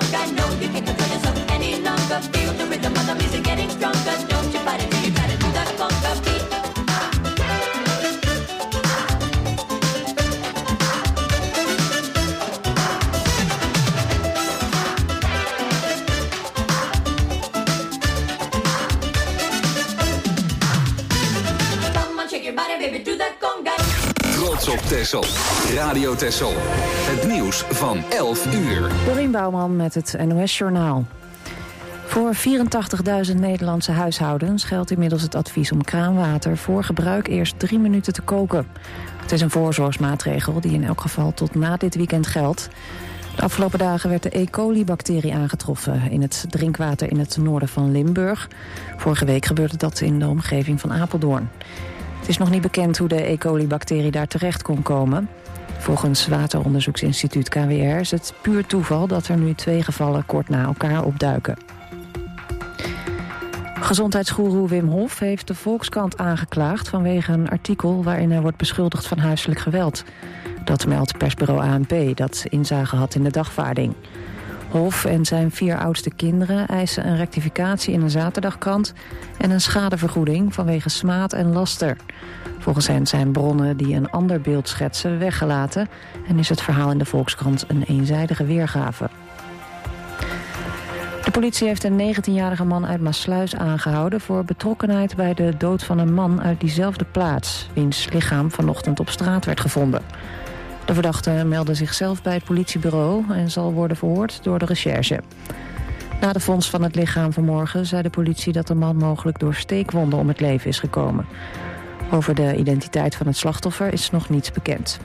conga. No, you can't control yourself any longer. Feel the rhythm of the music getting stronger. Don't you fight it, you gotta do that conga beat. Trots op Texel. Radio Texel. Het nieuws van 11 uur. Dorien Bouwman met het NOS-journaal. Voor 84.000 Nederlandse huishoudens geldt inmiddels het advies om kraanwater voor gebruik eerst 3 minuten te koken. Het is een voorzorgsmaatregel die in elk geval tot na dit weekend geldt. De afgelopen dagen werd de E. coli-bacterie aangetroffen in het drinkwater in het noorden van Limburg. Vorige week gebeurde dat in de omgeving van Apeldoorn. Het is nog niet bekend hoe de E. coli-bacterie daar terecht kon komen. Volgens Wateronderzoeksinstituut KWR is het puur toeval dat er nu 2 gevallen kort na elkaar opduiken. Gezondheidsgoeroe Wim Hof heeft de Volkskrant aangeklaagd vanwege een artikel waarin hij wordt beschuldigd van huiselijk geweld. Dat meldt persbureau ANP, dat inzage had in de dagvaarding. Hof en zijn 4 oudste kinderen eisen een rectificatie in een zaterdagkrant en een schadevergoeding vanwege smaad en laster. Volgens hen zijn bronnen die een ander beeld schetsen weggelaten en is het verhaal in de Volkskrant een eenzijdige weergave. De politie heeft een 19-jarige man uit Maassluis aangehouden voor betrokkenheid bij de dood van een man uit diezelfde plaats, wiens lichaam vanochtend op straat werd gevonden. De verdachte meldde zichzelf bij het politiebureau en zal worden verhoord door de recherche. Na de vondst van het lichaam vanmorgen zei de politie dat de man mogelijk door steekwonden om het leven is gekomen. Over de identiteit van het slachtoffer is nog niets bekend.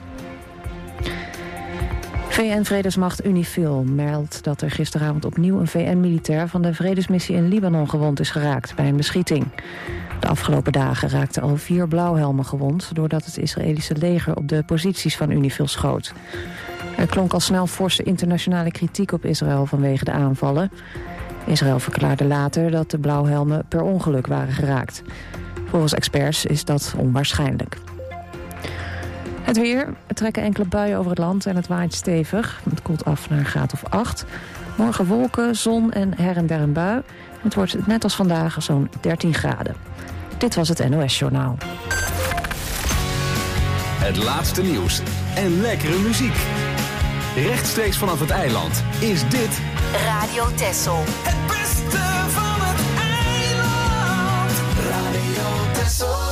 VN-vredesmacht UNIFIL meldt dat er gisteravond opnieuw een VN-militair van de vredesmissie in Libanon gewond is geraakt bij een beschieting. De afgelopen dagen raakten al 4 blauwhelmen gewond doordat het Israëlische leger op de posities van UNIFIL schoot. Er klonk al snel forse internationale kritiek op Israël vanwege de aanvallen. Israël verklaarde later dat de blauwhelmen per ongeluk waren geraakt. Volgens experts is dat onwaarschijnlijk. Het weer. Er trekken enkele buien over het land en het waait stevig. Het koelt af naar een graad of 8. Morgen wolken, zon en her en der een bui. Het wordt net als vandaag zo'n 13 graden. Dit was het NOS-journaal. Het laatste nieuws en lekkere muziek. Rechtstreeks vanaf het eiland is dit Radio Texel. Het beste van het eiland. Radio Texel.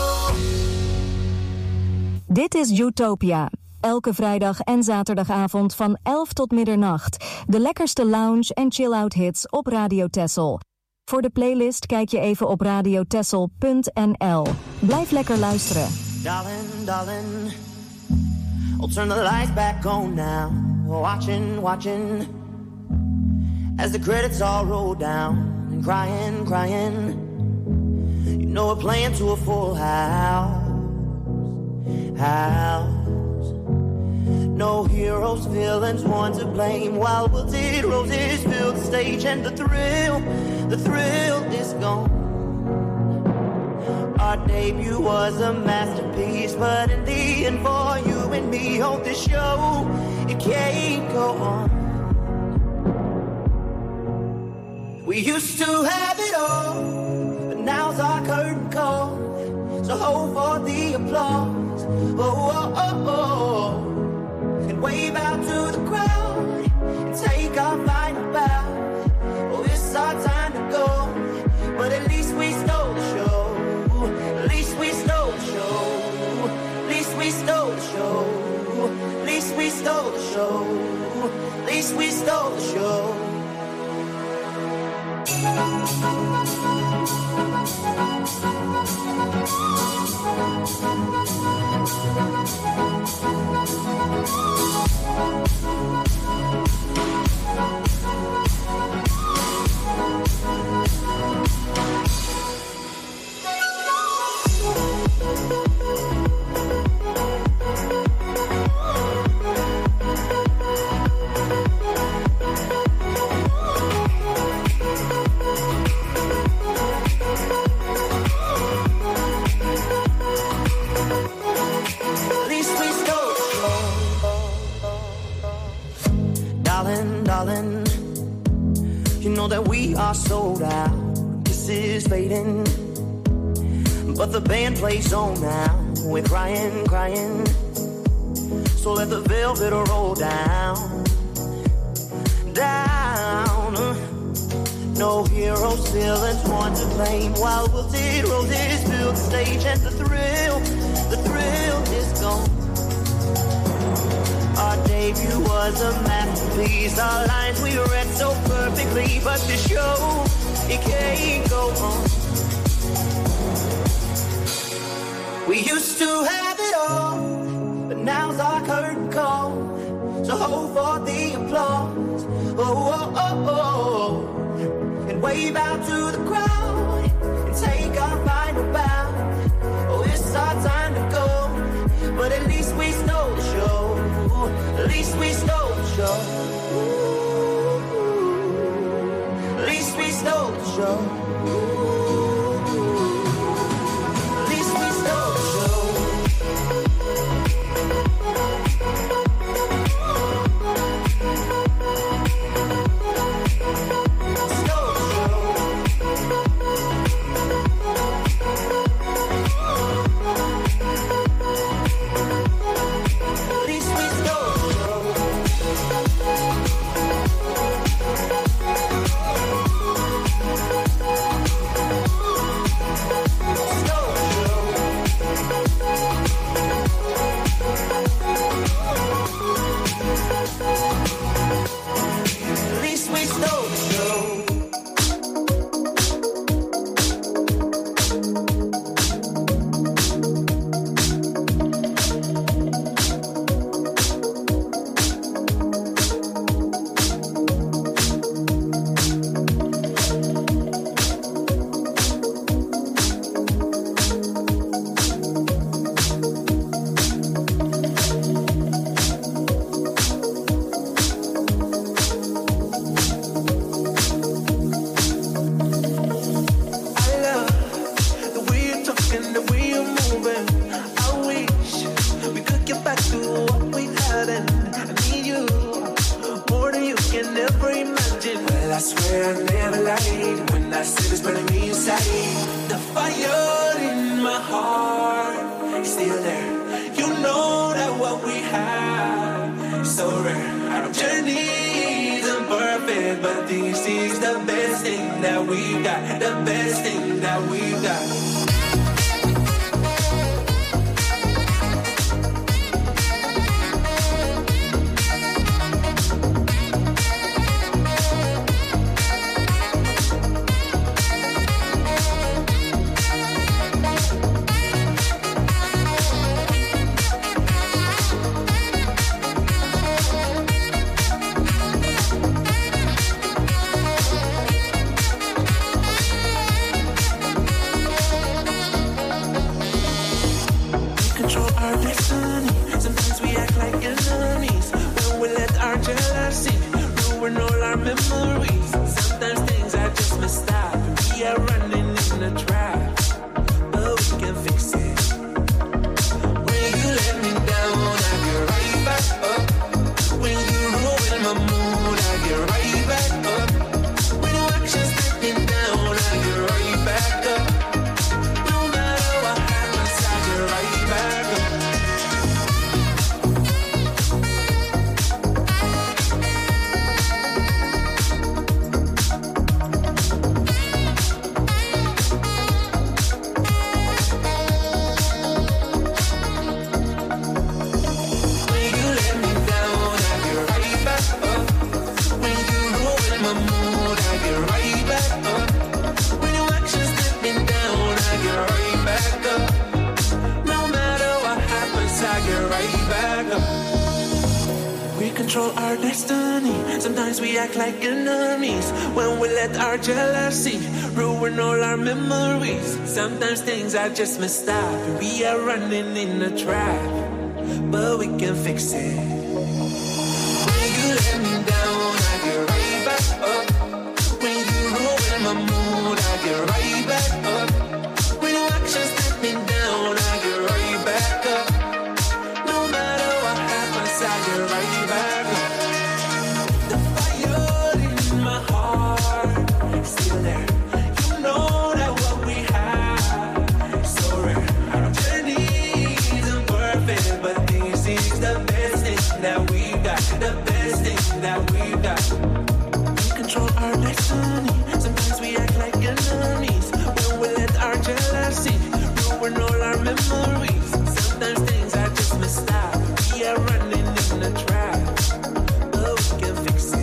Dit is Utopia. Elke vrijdag en zaterdagavond van 11 tot middernacht. De lekkerste lounge en chill-out hits op Radio Texel. Voor de playlist kijk je even op radiotexel.nl. Blijf lekker luisteren. Darling, darling, I'll turn the lights back on now. Watching, watching, as the credits all roll down. And crying, crying, you know we're playing to a full house. No heroes, villains, one to blame. While wilted roses fill the stage, and the thrill is gone. Our debut was a masterpiece, but in the end, for you and me on this show, it can't go on. We used to have it all, but now's our curtain call. So hold for the applause, oh, oh, oh, oh. And wave out to the crowd and take our final bow. Oh, it's our time to go, but at least we stole the show. At least we stole the show. At least we stole the show. At least we stole the show. At least we stole the show. know that we are sold out. This is fading, but the band plays on now. We're crying, crying. So let the velvet roll down, down. No heroes, villains, one to blame. While wilted roses fill the stage, and the thrill is gone. Our debut was a masterpiece. Our lines we read so perfectly, but the show, it can't go on. We used to have it all, but now's our curtain call. So hold for the applause, oh, oh, oh, oh. And wave out to the crowd and take our final bow. Oh, it's our time to go, but at least we stole the show. At least we stole the show. At least we stole the show. Sometimes we act like enemies when we let our jealousy ruin all our memories. Sometimes things are just messed up and we are running in a trap, but we can fix it. When you let me down, I get right back up. When you ruin my mood, I get right back up. When your actions let me down, I get right back up. No matter what happens, I get right back up. The fire in my heart, fair, but this is the best thing that we got. The best thing that we got. We control our destiny. Sometimes we act like enemies. When we let our jealousy ruin all our memories. Sometimes things are just messed up. We are running in a trap, but we can fix it.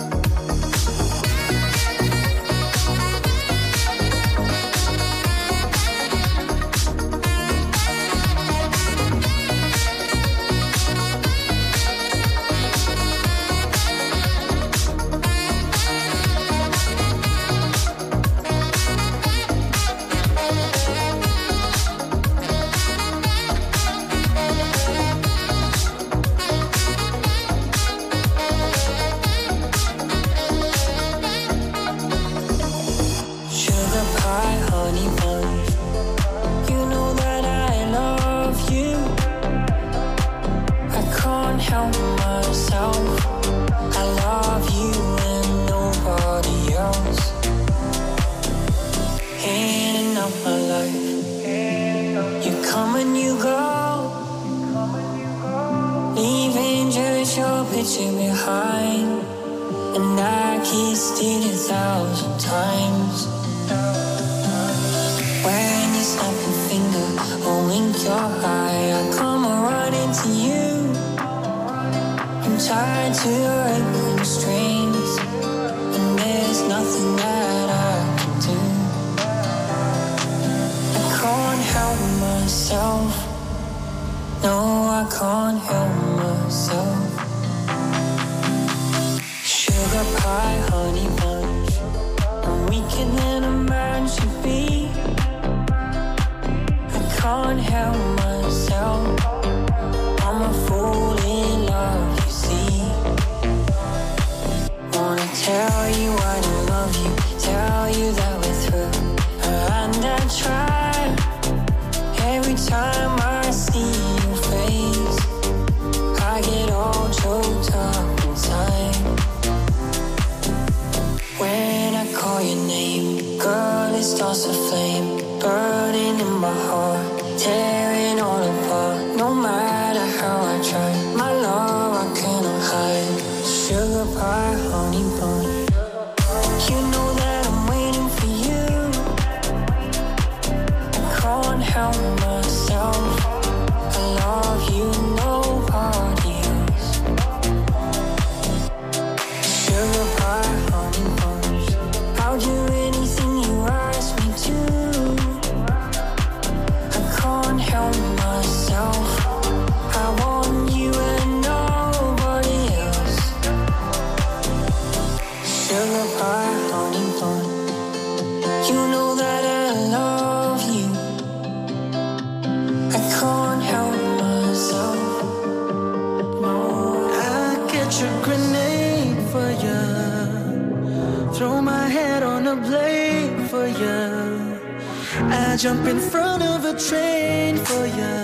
Jump in front of a train for you.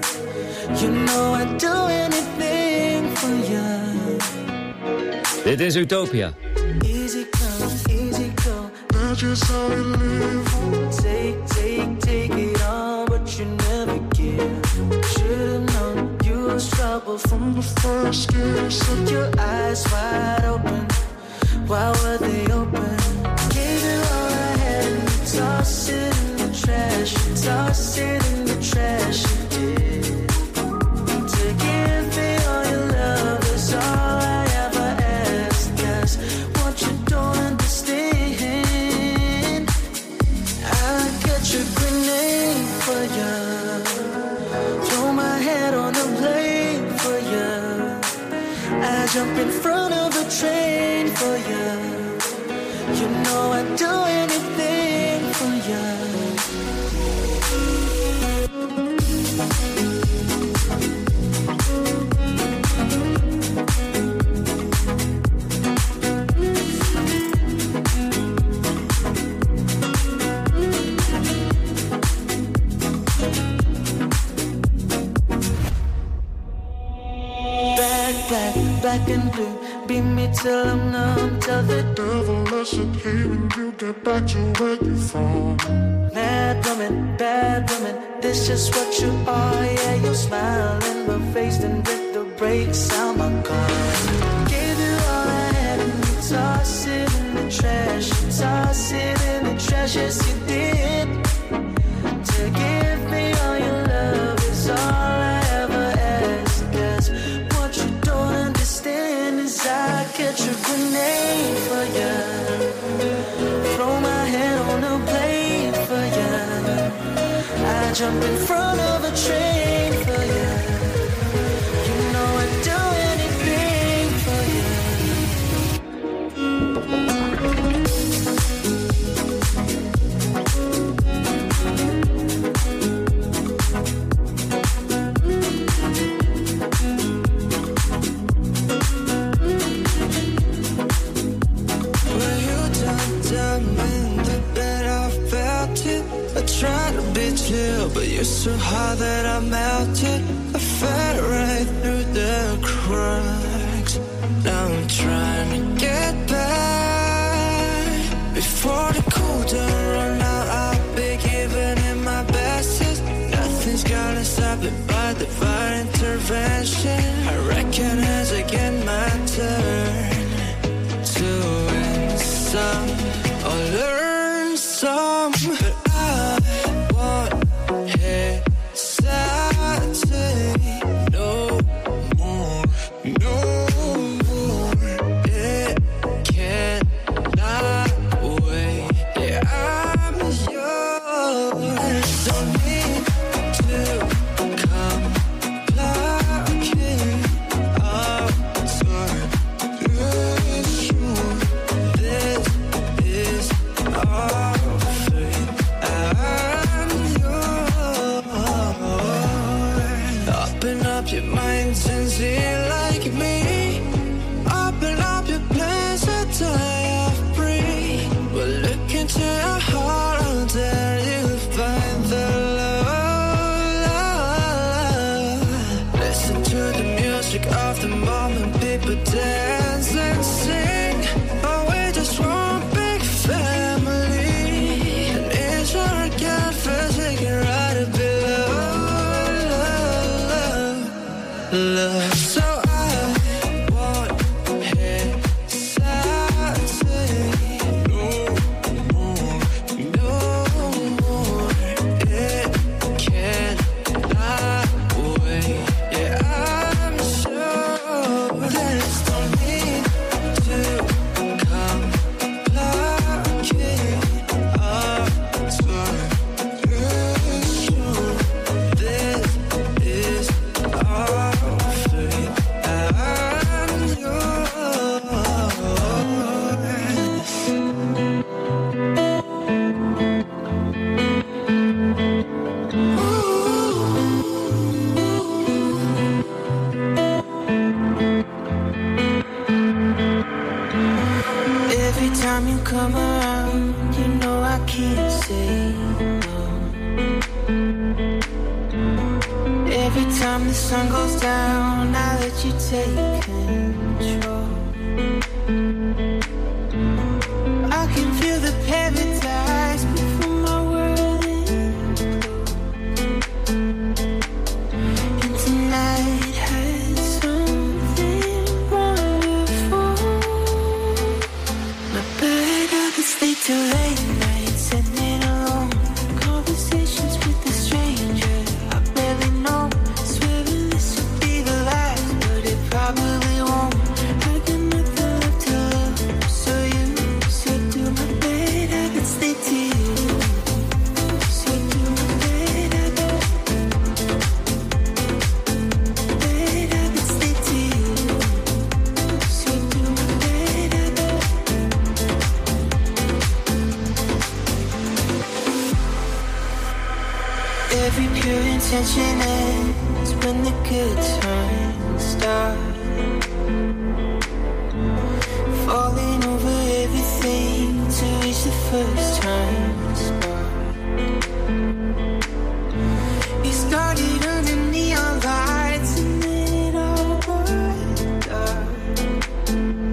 You know I'd do anything for you. Dit is Utopia. Easy come, easy go. That's just how we live. Take it all, but you never give. Should've known you was trouble from the first kiss. Set your eyes wide open. Why were they open? Gave it all I had and you tossed it in the trash. You tossed it in the trash. You did. To give me all your love is all I ever asked. That's what you don't understand. I catch a grenade for you. Throw my head on the blade for you. I jump in front of a train for you. You know I'd do anything for you. Black and blue, beat me till I'm numb. Tell the devil I should hate when you get back to where you're from. Mad woman, bad woman, this just what you are. Yeah, you smile in my face, then rip the brakes out my car. Gave you all I had and you toss it in the trash. You toss it in the trash, yes you did. To give me all your love is all I ever ask. Guess what you don't understand is I catch a grenade for ya. Throw my head on a blade for ya. I jump in front of a train for ya. You know I'd do anything for ya. Try to be chill, but you're so hot that I melted. I fell right through the cracks. Now I'm trying to get back. Before the cool down run out, I'll be giving it my best. Nothing's gonna stop it by divine intervention. I recognize again my turn to win some or learn some. But Attention ends when the good times start. Falling over everything to reach the first time spot. You started under neon lights and then it all got dark.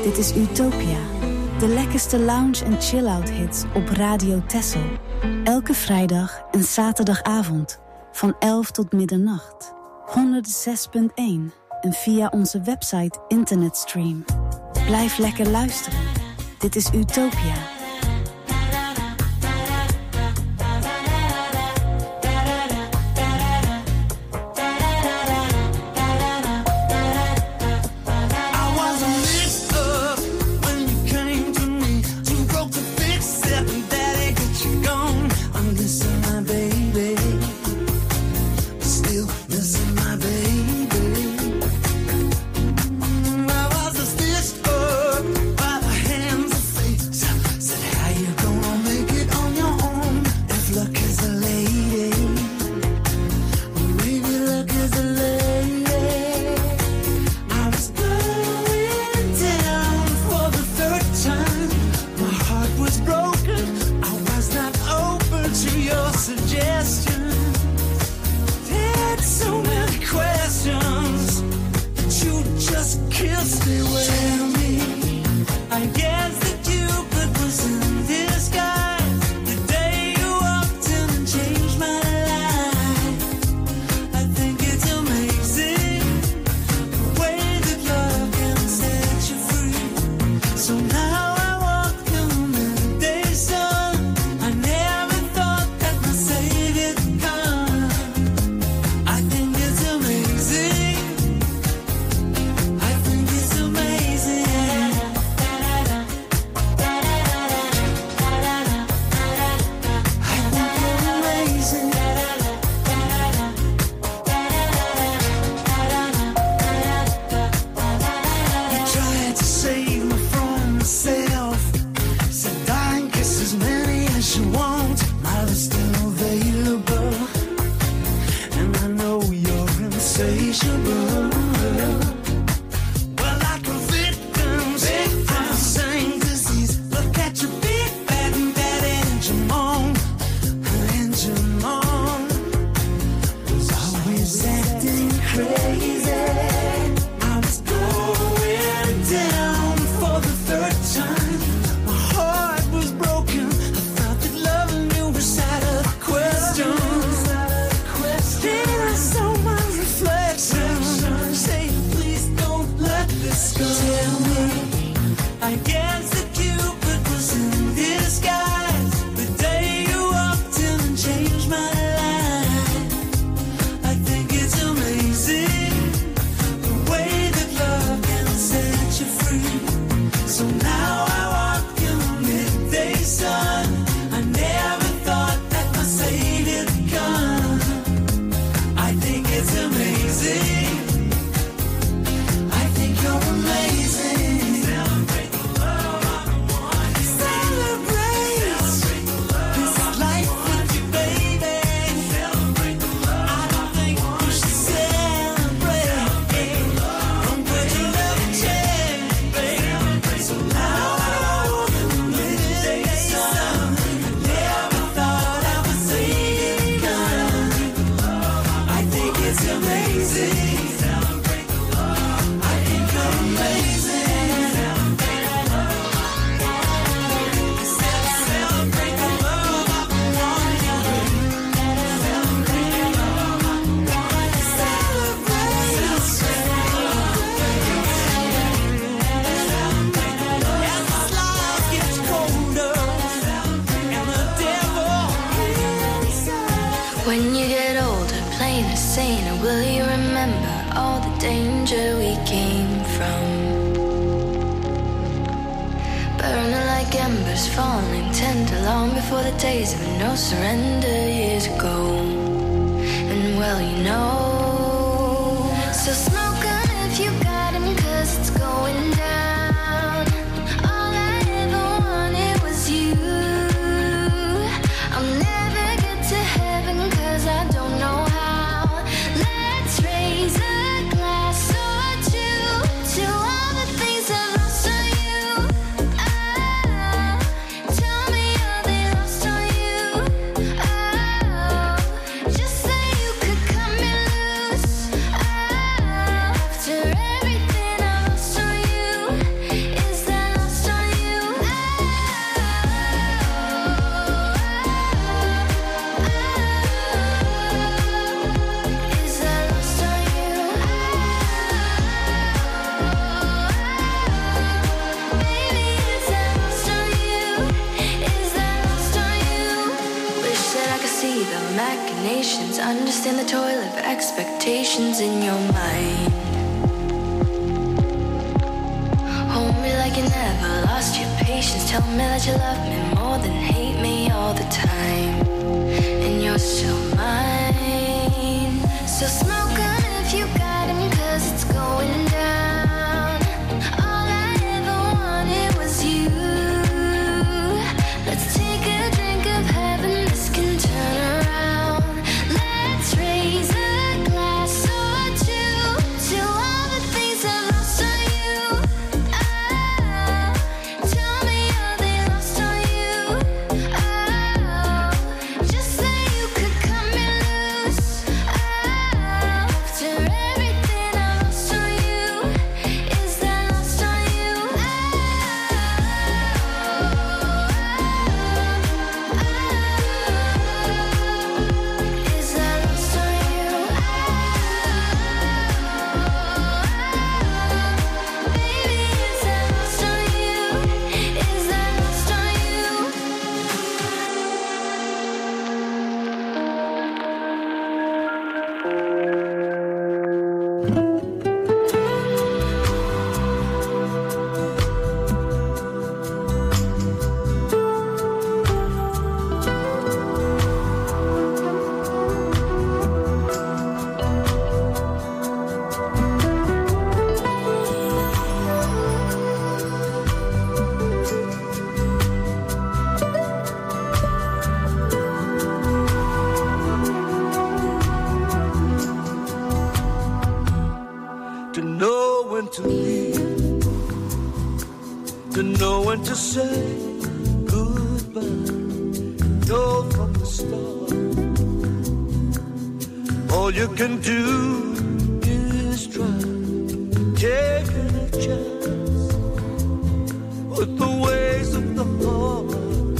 Dit is Utopia. De lekkerste lounge- en chill-out hits op Radio Texel. Elke vrijdag en zaterdagavond van 11 tot middernacht. 106.1 en via onze website internetstream. Blijf lekker luisteren. Dit is Utopia. When you get older, plain and sane, will you remember all the danger we came from? Burning like embers, falling tender, long before the days of no surrender years ago. And well, you know, so smoke on if you got him, 'cause it's going down. All I ever wanted was you. I'll never get to heaven, 'cause I don't know how. Let's raise a glass or two to all the things I've lost on you. Oh, tell me are they lost on you? Oh, just say you could cut me loose. understand the toil of expectations in your mind. Hold me like you never lost your patience. Tell me that you love me more than hate me all the time. And you're still mine. So smoke on if you got him, 'cause it's going down. All I ever wanted was you. Let's take a drink of heaven, this can turn around. Let's raise a glass or two to all the things I've lost on you. Oh, tell me are they lost on you? Oh, just say you could cut me loose. Oh, after everything I lost on you, is that lost on you? Is that lost on you? Baby, is that lost on you? Is that lost on you? To know when to leave, to know when to say goodbye. Know from the start, all you can do is try. Taking a chance with the ways of the heart,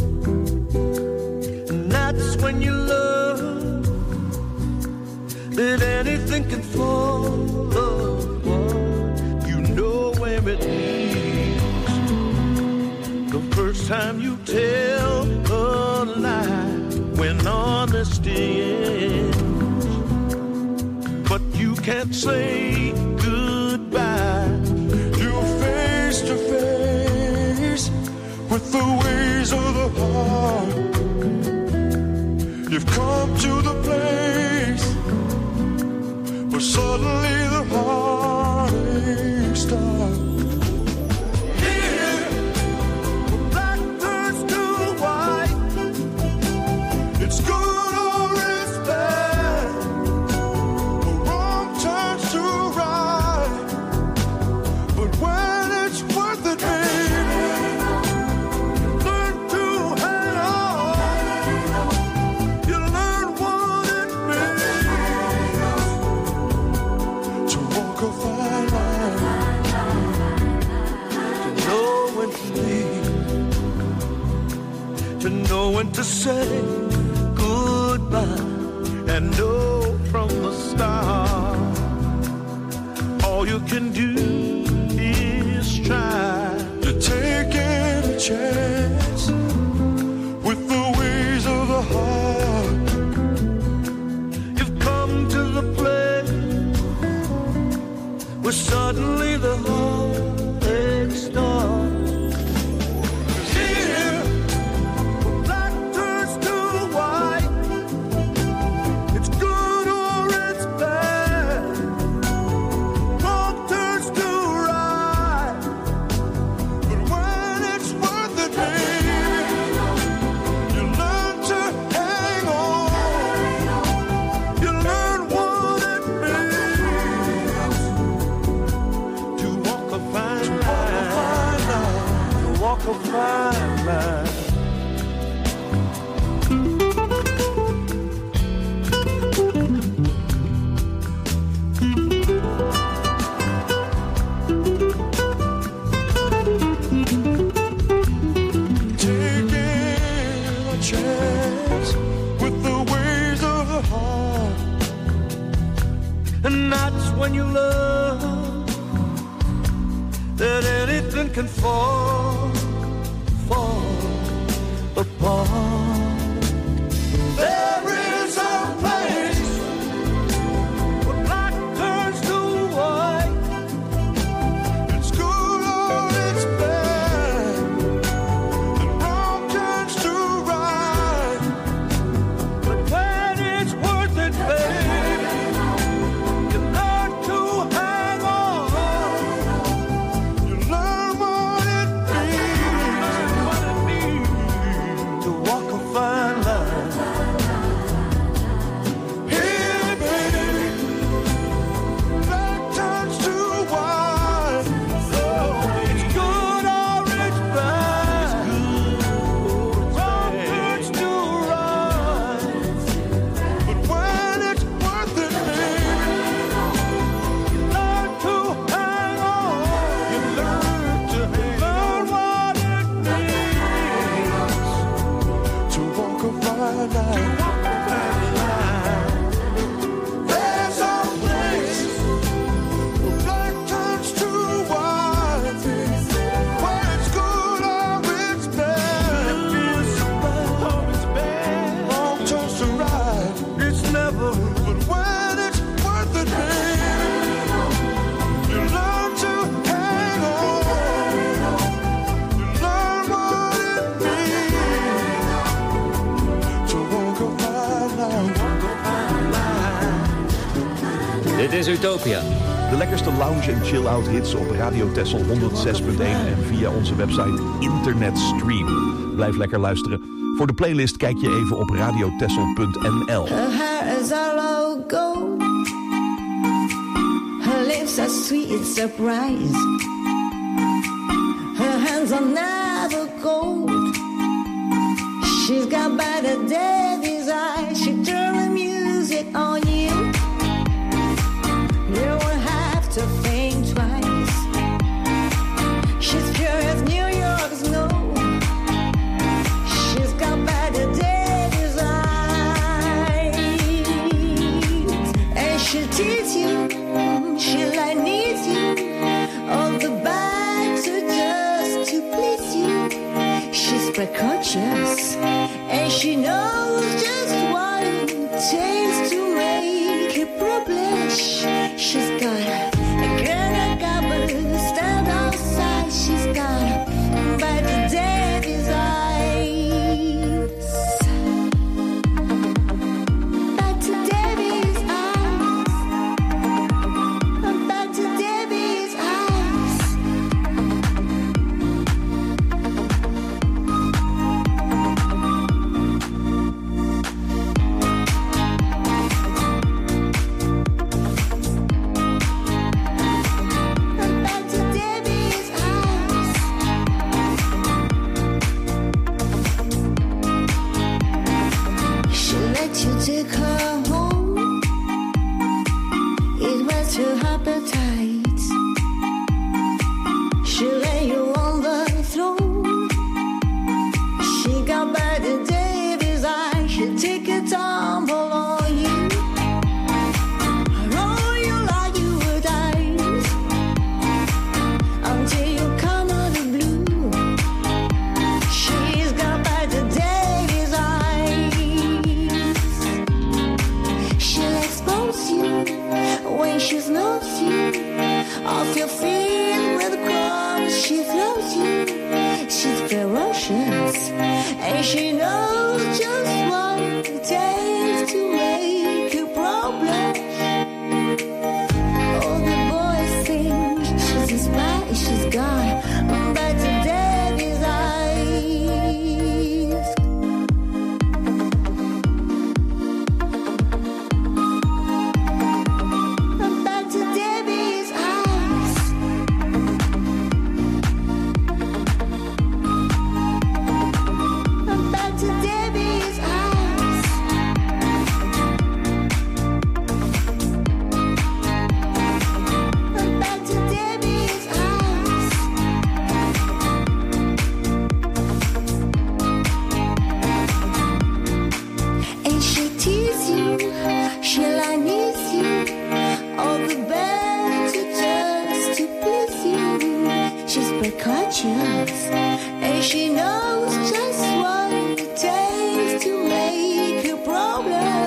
and that's when you learn that anything can fall apart. You know where it leads the first time you tell a lie, when honesty ends. But you can't say goodbye. You're face to face with the ways of the heart. You've come to the place where suddenly the heartache starts. Here, black turns to white. It's good or it's bad. The wrong turns to right. But when it's worth it, baby, learn to hang on. You learn what it means to walk a fine line, to know when to leave, to know when to say goodbye, and know from the start, all you can do is try to take any chance with the ways of the heart. You've come to the place where suddenly the heartache starts. Here, black turns to white. It's good or it's bad. Wrong turns to right. But when it's worth it, baby, you learn to hang on. You learn what it means to walk a fine line, to walk a fine line. Taking a chance with the ways of the heart, and that's when you learn that anything can fall apart. There is a place is Utopia. De lekkerste lounge en chill-out hits op Radio Texel 106.1 en via onze website Internetstream. Blijf lekker luisteren. Voor de playlist kijk je even op radiotexel.nl. Her hair is all gold. Her lips are sweet, it's surprise. Her hands are never cold. She's got better daddy's eyes. She turn the music on you. You won't have to think twice. She's pure as New York snow. She's got better daddy's eyes. And she'll tease you, she'll like needs you. All the better just to please you. She's precocious, and she knows just what it takes to make it blush. She's got a girl gobble, stand outside. She's got by the daddy's eyes. Back to Debbie's eyes. Back to Debbie's eyes. Back to Debbie's eyes. She let you take her home. It was her appetite. She lay you on the throne. She got by the Davis eye. She'll take a tumble on you. Roll you like you were dice until you come out of blue. She's got by the Davis eyes. She'll expose you when she knows you. Off your feet with crumbs, she throws you. She's ferocious, and she knows just what it takes to make a problem. All the boys think she's a spy, she's got back to daddy's eyes. Back to Debbie's eyes. Back to Debbie's eyes. Back to Debbie's eyes. And she tease you, she'll unease you. All the better just to please you. She's precocious, and she knows just what it takes to make a problem.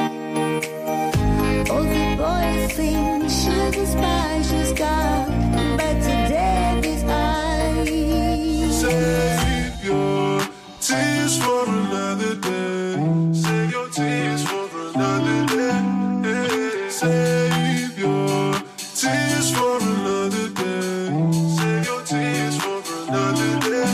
All the boys think she's a spy. She's got better Debbie's eyes. Save your tears for another day. Save your tears for another day. Save your tears for another day. Save your tears for another day.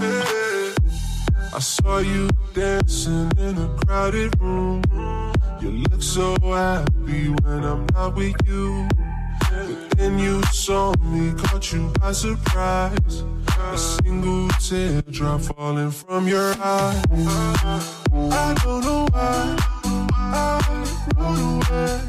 I saw you dancing in a crowded room. You look so happy when I'm not with you. But then you saw me, caught you by surprise. A single teardrop falling from your eye. I don't know why I run away.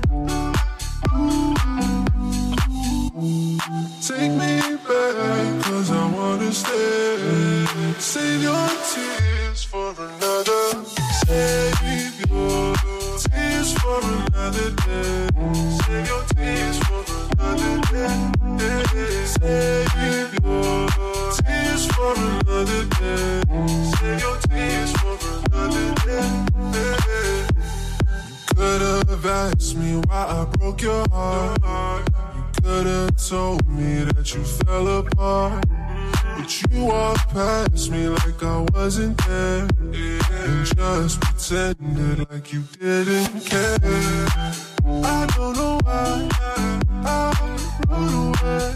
Take me back, 'cause I wanna stay. Save your tears for another. Save your tears for another day. Save your tears for another day. Save your tears for another day. Save your tears for another day. You could have asked me why I broke your heart. You could have told me that you fell apart. But you walked past me like I wasn't there, and just pretended like you didn't care. I don't know why float away.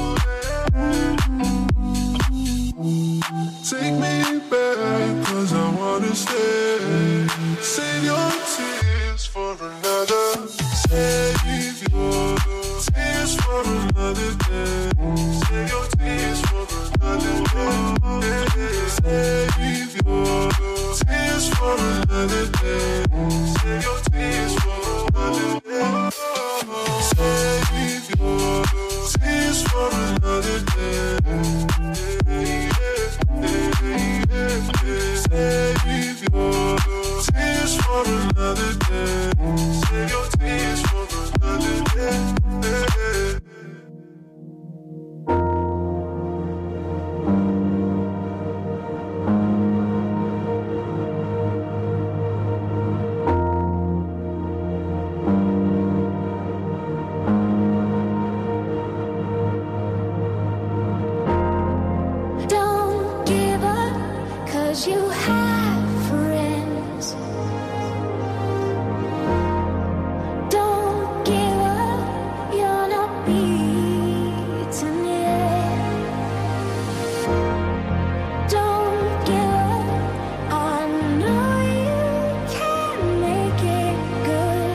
Take me back, 'cause I wanna stay. Save your tears for another. Save your tears for another day. Save your tears for another day. Save your tears for another day. Save your tears for another day. Save your tears for another day. Save your tears for another day. Save your tears for another day. Don't give up, 'cause you have friends. Don't give up, you're not beaten yet. Don't give up, I know you can make it good.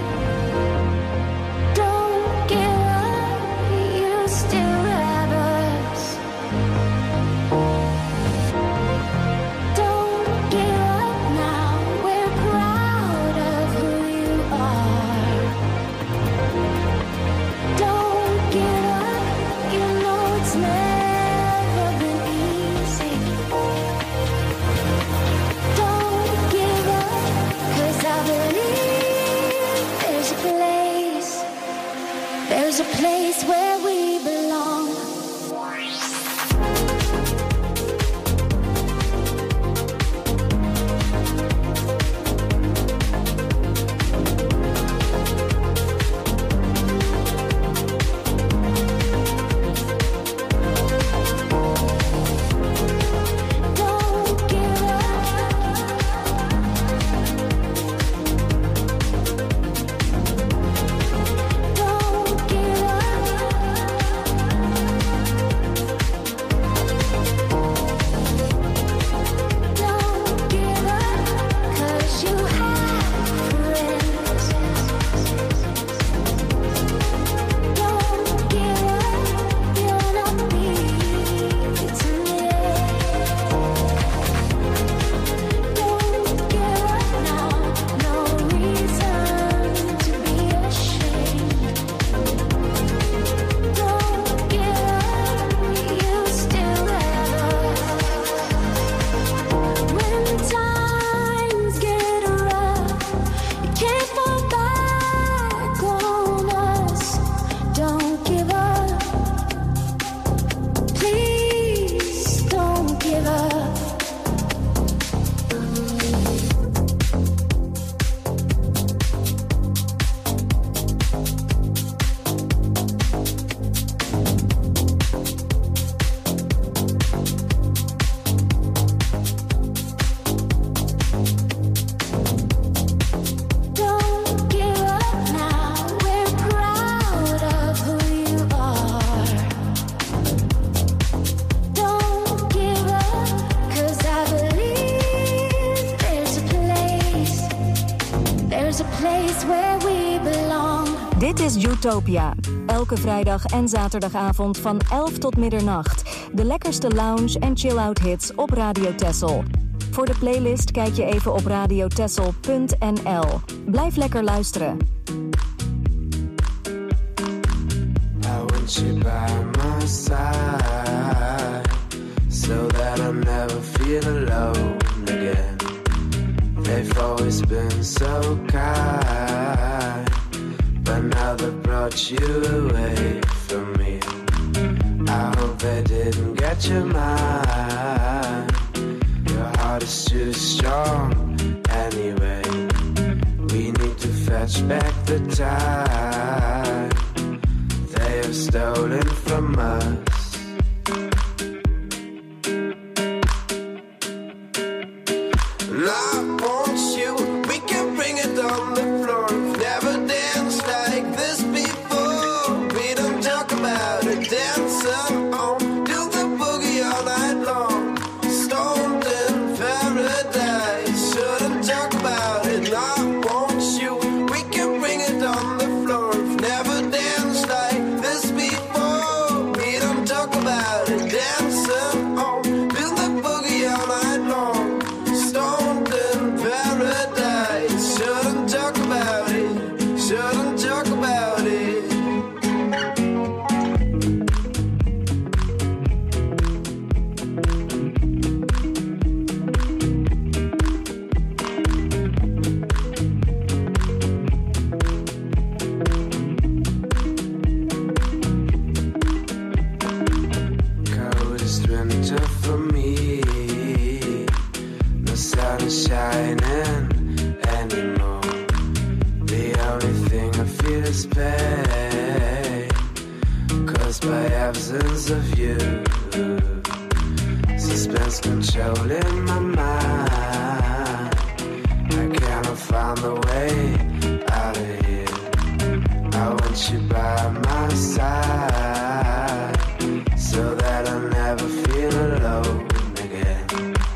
Don't give up, you still have us. Don't give up now, we're proud of who you are. Don't give up, you know it's never been easy. Don't give up, 'cause I believe there's a place where we belong. Don't give up. Don't give Don't give up, 'cause you have friends. Don't give up, you're not beaten yet. Don't give up now, no reason to be ashamed. Don't give up, you still have us. When times get rough, you can't fall back on us. Don't give up. Please don't give up. Don't give up now, we're proud of who you are. Don't give up, 'cause I believe there's a place where we belong. Dit is Utopia. Elke vrijdag en zaterdagavond van 11 tot middernacht. De lekkerste lounge en chill-out hits op Radio Texel. Voor de playlist kijk je even op radiotexel.nl. Blijf lekker luisteren. I want you by my side, so that I'll never feel alone again. They've always been so kind, but now they brought you away from me. I hope they didn't get your mind. Your heart is too strong anyway. We need to fetch back the time they have stolen from us. And I want you, we can bring it on the floor. Never danced like this before. We don't talk about all night long. Stoned in paradise. Shouldn't talk about it, I want you. We can bring it on the floor. We've never danced like this before. We don't talk about it, dancing on. Build the boogie all night long. Stoned in paradise. Shouldn't talk about it, shouldn't talk about it. Coldest winter for me. No sun is shining anymore. The only thing I feel is pain, caused by absence of you. Suspense controlling my mind. I cannot find the way out of here. I want you by my side, so that I never feel alone again.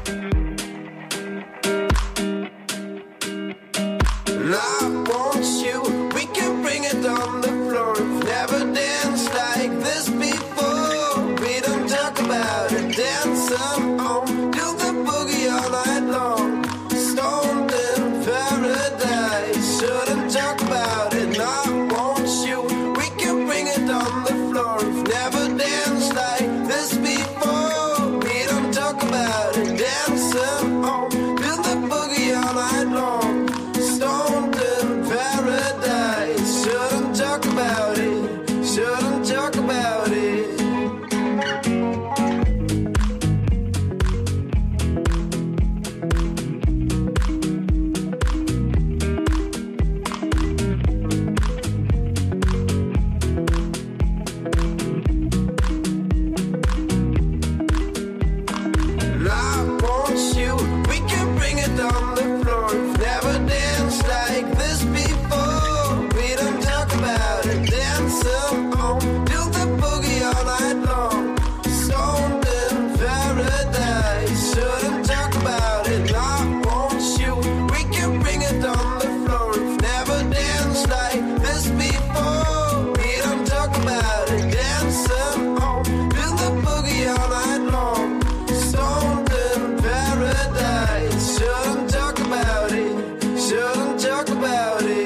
And I want you, we can bring it on the floor. We've never danced like this before. We don't talk about it, dancing on. Do the boogie all night long. Stoned in paradise. Shouldn't talk about it, I want you. We can bring it on the floor. We've never danced like this before. We don't talk about it, dancing on. Do the boogie all night long. Stoned in paradise. Shouldn't talk about it, shouldn't talk about it. And I want you, we can bring it on the floor. We've never danced like this before. We don't talk about it, dancing on. Do the boogie all night long. Stoned in paradise. Shouldn't talk about it, I want you. We can bring it on the floor. We've never danced like this before. We don't talk about it, dancing on. Do the boogie all night long. Stoned in paradise. Shouldn't talk about it, shouldn't talk about it.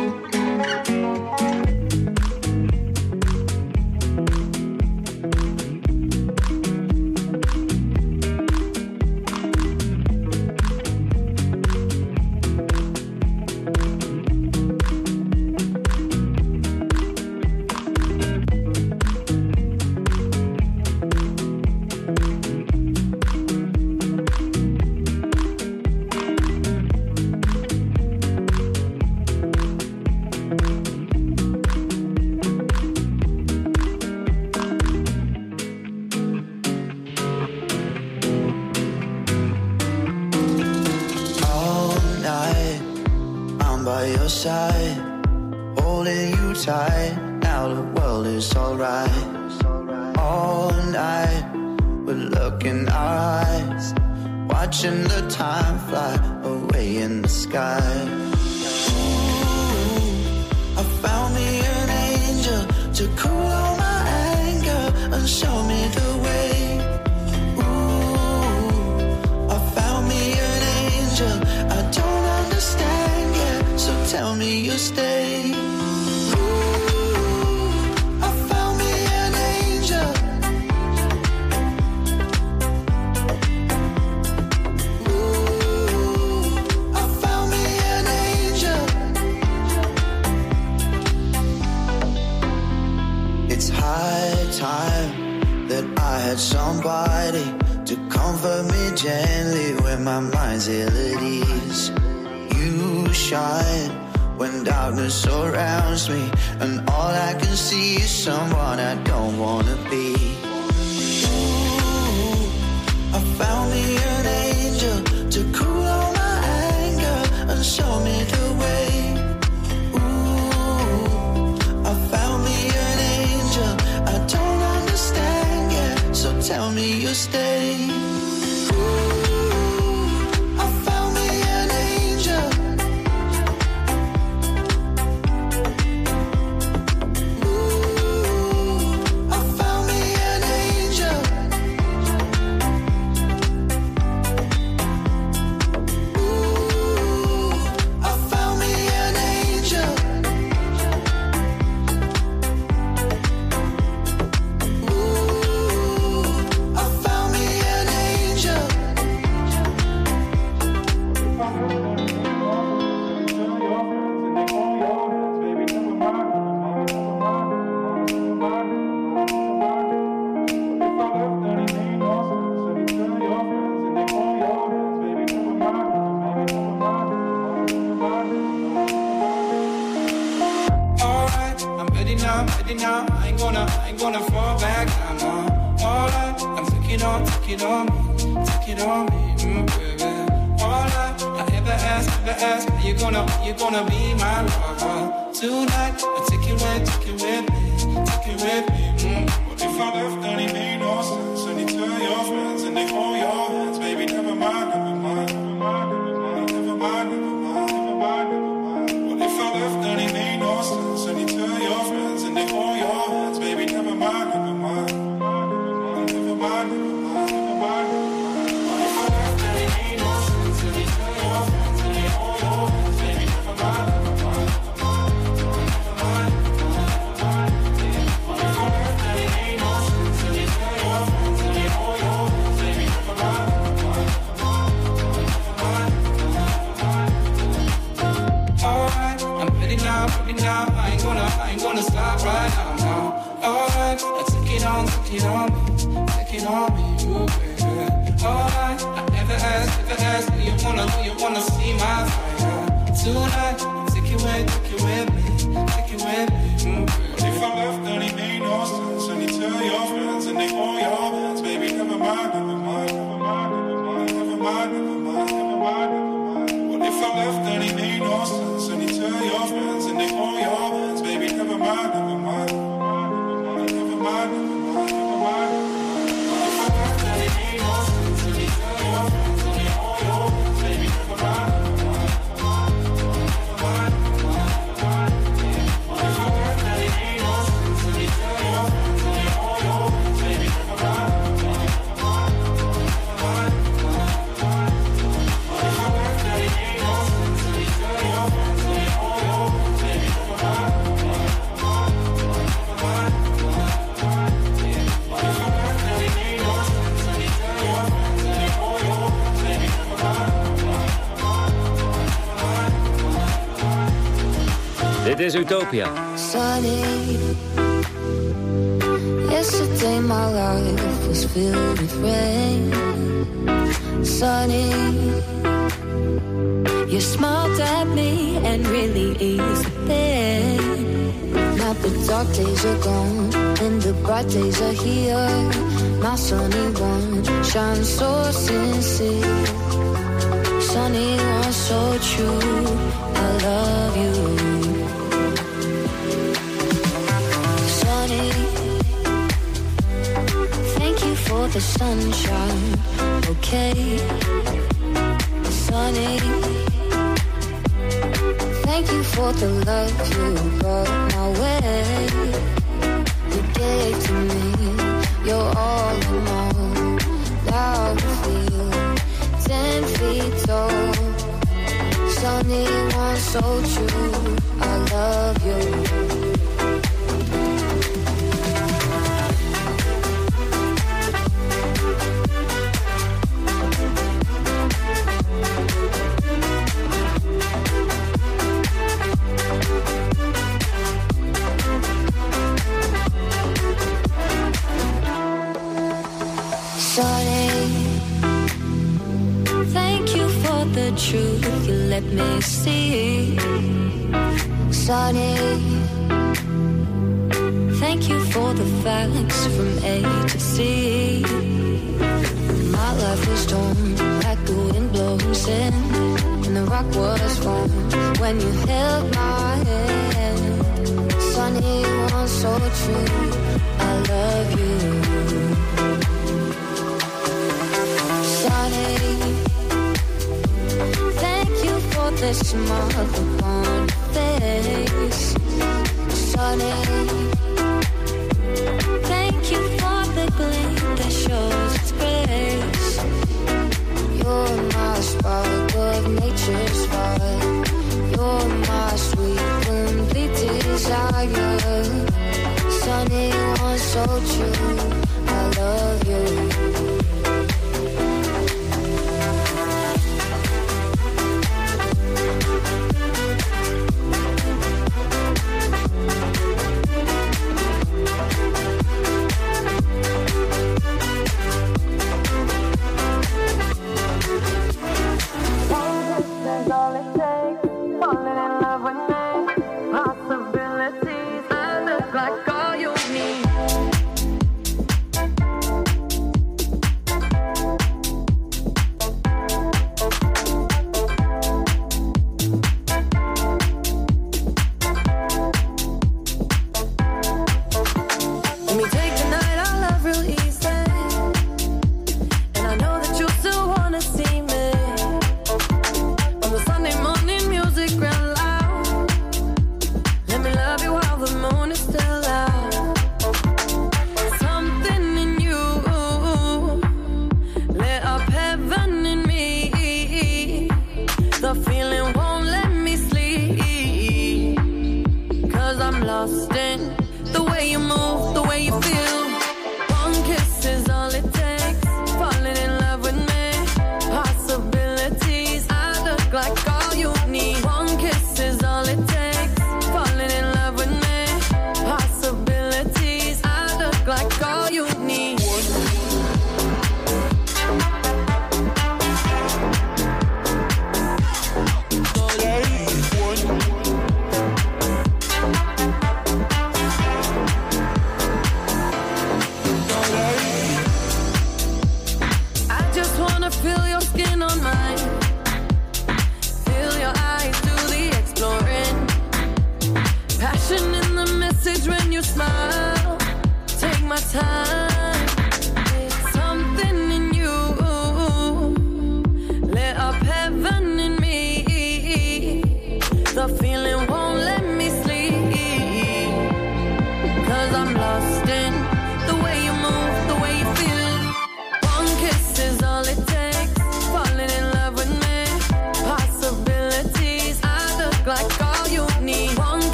All night, I'm by your side, holding you tight. Now the world is alright. All night, we're looking our eyes, watching the time fly away in the sky. Ooh, I found me an angel to cool all my anger and show me the way. Ooh, I found me an angel I don't understand yet, so tell me you stay. Ooh, I found me an angel. Ooh, I found me an angel. It's high time that I had somebody to comfort me gently when my mind's ill at ease. You shine when darkness surrounds me, and all I can see is someone I don't wanna be. Ooh, I found me an angel to cool all my anger and show me the way. Ooh, I found me an angel I don't understand yet, so tell me you stay. say, ooh, I found me an angel. Ooh, I found me an angel. Ooh, I found me an angel. Now, I ain't gonna fall back down now. Alright, I'm take it on me, baby. Alright, I ever ask, are you gonna be my lover? Tonight, I take it with me, What if I left, then it made no sense? And you tell your friends, and they hold your hands, baby, never mind. What if I left, then it made no sense? And you tell your friends, and they hold your hands, baby, never mind. What if I left, then it made no sense? And you tell your friends, and they hold your hands, baby, never mind. What if I left, then it made no sense? And you tell your friends, and they hold your hands, baby, never mind. Alright, I'm ready now. I ain't gonna stop right now. Alright, I take it on me, ooh, baby. Alright, I never ask, do you wanna see my fire? Tonight, take it with me, What if I left, then it made no sense? And you tell your friends, and they hold your hands, baby, never mind. What if I left, then it made no sense? And you tell your friends, and they hold your hands, baby, never mind. Dit is Utopia. Sunny. Yesterday my life was filled with rain. Sunny. You smiled at me and really eased the pain. Now the dark days are gone and the bright days are here. My sunny one shines so sincere. Sunny one so true. I love you. Thank you for the sunshine, okay, sunny. Thank you for the love you brought my way. You gave to me, you're all in all. Now you feel 10 feet tall. Sunny one so true, I love you. Truth you let me see, Sunny. Thank you for the facts from A to Z. My life was torn like the wind blows in, and the rock was formed when you held my hand. Sunny one so true, I love you. Sunny, thank you for the smile upon your face. Sunny, thank you for the gleam that shows its grace. You're my spark of nature's fire. You're my sweet complete desire. Sunny one so true, I love you.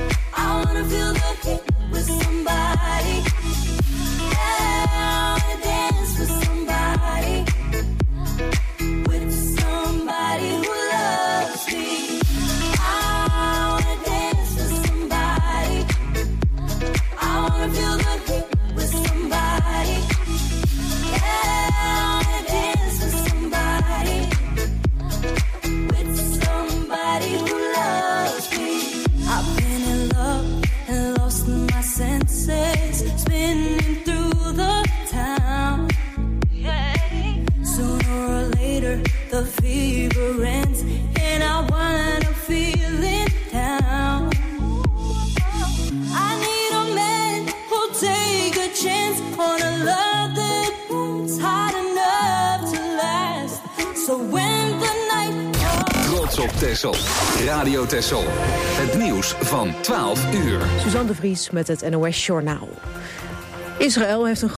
Feel the heat with somebody. Yeah, Texel. Radio Texel. Het nieuws van 12 uur. Suzanne de Vries met het NOS Journaal. Israël heeft een